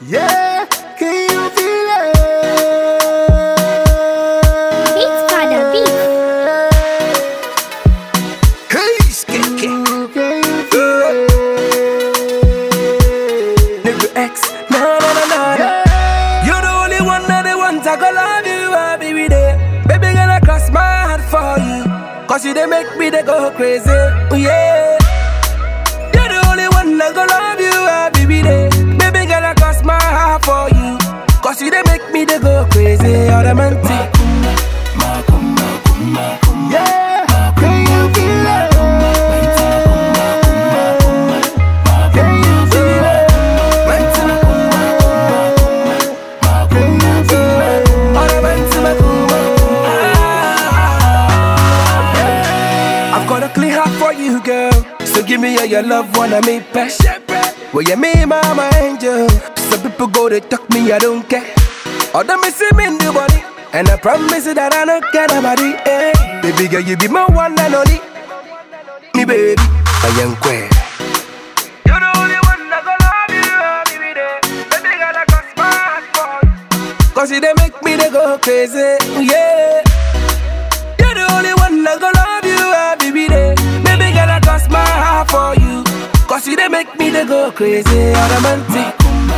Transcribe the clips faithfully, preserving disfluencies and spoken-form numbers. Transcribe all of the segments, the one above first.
Yeah, can you feel it? It's Father Beat. Hey, skink it. Can you feel it? Nigga X, na na na na. Yeah. You're the only one that they want. I go love you, I'll be with it. Baby, gonna cross my heart for you. Cause you they make me they go crazy. Oh yeah. You're the only one that go love you, I'll be with it. Baby, gonna cross my heart for you. Cause you they make me they go crazy. All the man take. Yeah, can you feel it? Can you feel it? Can you feel it? All the man to my I've got a clean heart for you, girl. So give me all your love, wanna make best. Well, you me, mama angel. Some people go, they talk me, I don't care. Other me see me in the body, and I promise you that I don't care nobody. Eh. Baby girl, you be my one and only. Me baby, I am queer. You're the only one that go love you, baby. Baby girl, I got smart for you. Cause you they make me they go crazy, yeah. You're the only one that go love you, baby. Baby girl, I got my heart for you. Cause you they make me they go crazy. All the man take.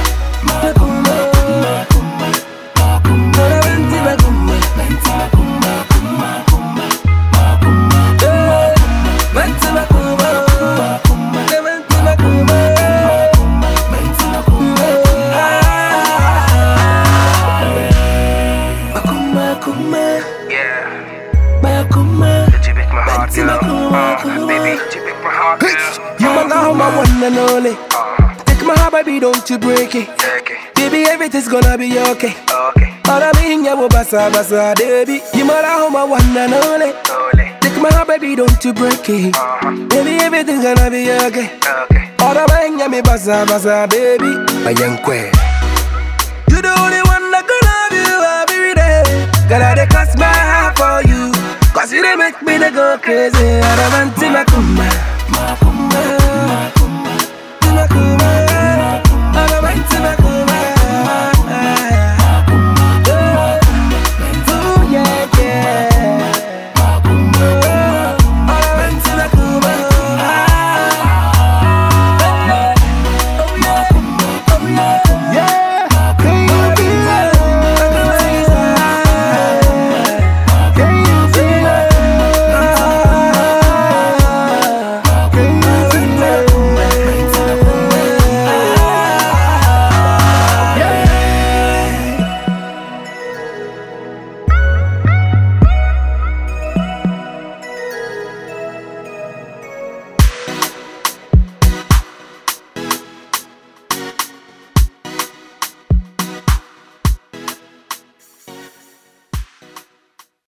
My one and only. Take my heart, baby, don't you break it. Okay. Baby, everything's gonna be okay. Okay. All I mean, yeah, basa basa, baby. You my love, my one and only. Only. Take my heart, baby, don't you break it. Uh-huh. Baby, everything's gonna be okay. Okay. All I mean, yeah, me basa basa, baby. I am queer. You the only one that can love you every day. Gotta they cross my heart for you. Cause you they make me they go crazy. I don't want to my kuma, my kuma.